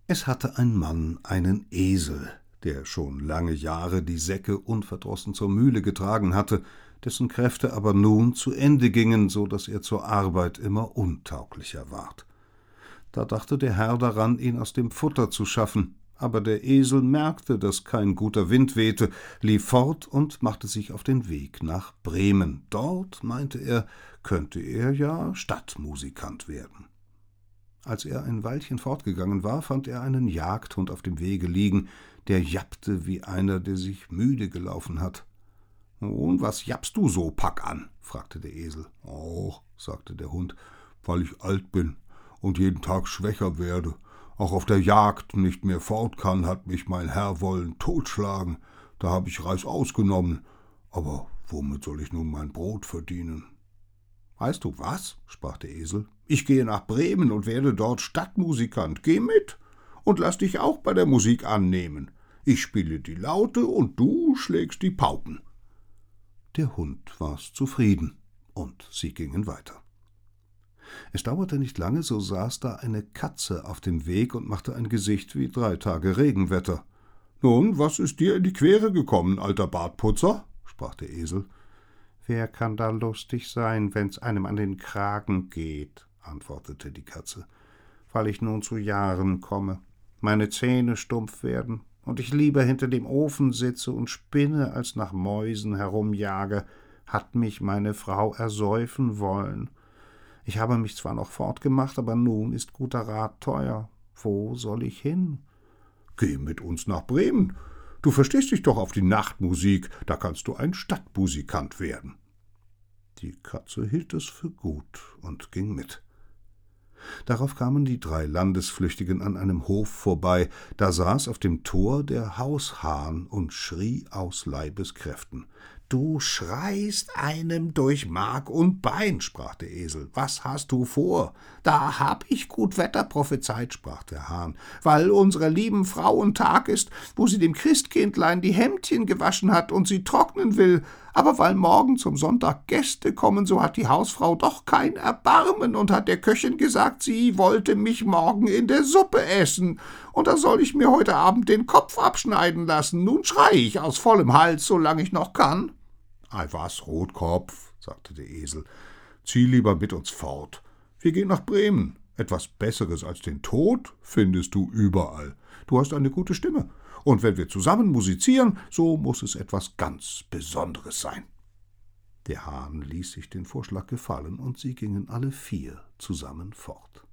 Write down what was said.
Es hatte ein Mann einen Esel, der schon lange Jahre die Säcke unverdrossen zur Mühle getragen hatte, dessen Kräfte aber nun zu Ende gingen, so daß er zur Arbeit immer untauglicher ward. Da dachte der Herr daran, ihn aus dem Futter zu schaffen, aber der Esel merkte, daß kein guter Wind wehte, lief fort und machte sich auf den Weg nach Bremen. Dort, meinte er, könnte er ja Stadtmusikant werden. Als er ein Weilchen fortgegangen war, fand er einen Jagdhund auf dem Wege liegen, der jappte wie einer, der sich müde gelaufen hat. »Nun, was jappst du so, Packan?« fragte der Esel. »Oh«, sagte der Hund, »weil ich alt bin und jeden Tag schwächer werde, auch auf der Jagd nicht mehr fort kann, hat mich mein Herr wollen totschlagen, da habe ich Reißaus genommen, aber womit soll ich nun mein Brot verdienen?« »Weißt du was?«, sprach der Esel, »ich gehe nach Bremen und werde dort Stadtmusikant. Geh mit und lass dich auch bei der Musik annehmen. Ich spiele die Laute und du schlägst die Pauken.« Der Hund war's zufrieden, und sie gingen weiter. Es dauerte nicht lange, so saß da eine Katze auf dem Weg und machte ein Gesicht wie 3 Tage Regenwetter. »Nun, was ist dir in die Quere gekommen, alter Bartputzer?«, sprach der Esel. »Wer kann da lustig sein, wenn's einem an den Kragen geht?«, antwortete die Katze, »weil ich nun zu Jahren komme, meine Zähne stumpf werden und ich lieber hinter dem Ofen sitze und spinne, als nach Mäusen herumjage, hat mich meine Frau ersäufen wollen. Ich habe mich zwar noch fortgemacht, aber nun ist guter Rat teuer. Wo soll ich hin?« »Geh mit uns nach Bremen. Du verstehst dich doch auf die Nachtmusik, da kannst du ein Stadtmusikant werden.« Die Katze hielt es für gut und ging mit. Darauf kamen die 3 Landesflüchtigen an einem Hof vorbei, da saß auf dem Tor der Haushahn und schrie aus Leibeskräften. »Du schreist einem durch Mark und Bein«, sprach der Esel. »Was hast du vor?« »Da hab ich gut Wetter prophezeit«, sprach der Hahn, »weil unserer lieben Frau ein Tag ist, wo sie dem Christkindlein die Hemdchen gewaschen hat und sie trocknen will. Aber weil morgen zum Sonntag Gäste kommen, so hat die Hausfrau doch kein Erbarmen und hat der Köchin gesagt, sie wollte mich morgen in der Suppe essen. Und da soll ich mir heute Abend den Kopf abschneiden lassen. Nun schrei ich aus vollem Hals, solange ich noch kann.« »Ei was, Rotkopf«, sagte der Esel, »zieh lieber mit uns fort. Wir gehen nach Bremen. Etwas Besseres als den Tod findest du überall. Du hast eine gute Stimme, und wenn wir zusammen musizieren, so muß es etwas ganz Besonderes sein.« Der Hahn ließ sich den Vorschlag gefallen, und sie gingen alle 4 zusammen fort.